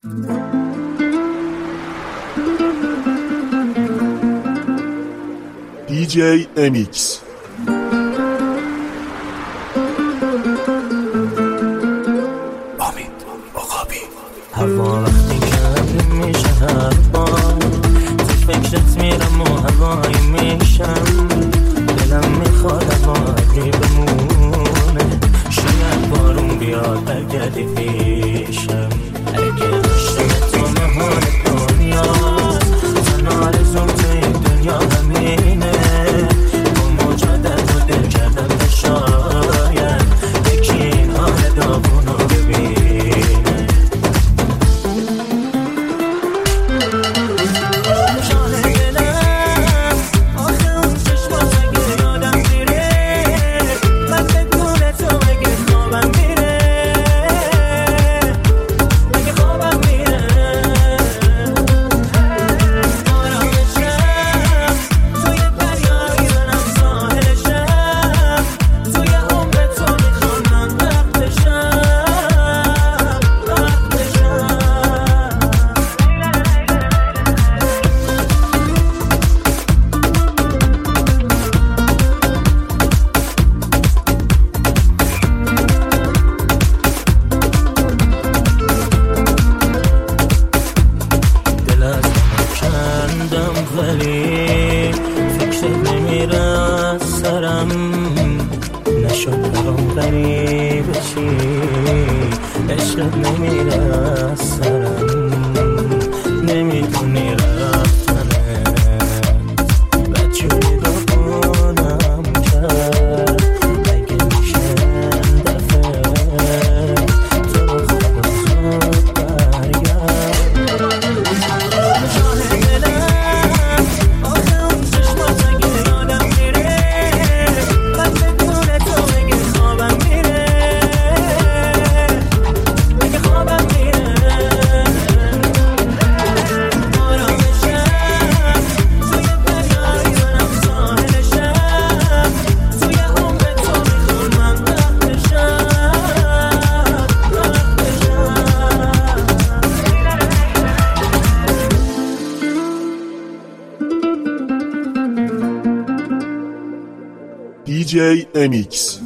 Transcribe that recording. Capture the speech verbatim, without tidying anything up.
دی جی امیکس. امید عقابی. هوا وقتی که میشه هر بار تو فکرت میرم و هوایی میشم، دلم میخواد هوایی بمونه، شاید بارون بیاد برگردی پیشم. اگه عشق تو مهان دنیاست، من آرزوم توی دنیا همینه، با مجادت رو دل کردم به شاید یکی این حال داغون رو ببینه. شانه دلم آخه اون چشمات اگه یادم میره، من بدون تو اگه خوابم میره، اگه خوابم میره آرامشم توی دریایی برم ساحلشم، توی عمر تو میخوام من غرق بشم غرق بشم. دل از کندم ولی فکر نمیره از سرم، نشد برام غریبه چی عشقت نمیره از سرم، نمیدونی رفتنه بچوری داغونم کرد، اگه میشه دفعه تو رو خواب زود برگرد. شانه دلم آخه اون چشمات اگه یادم میره، من بدون تو اگه خوابم میره، اگه خوابم میره آرامشم توی دریایی برم ساحلشم، توی عمر تو میخوام من غرق بشم غرق بشم. دی جی امیکس.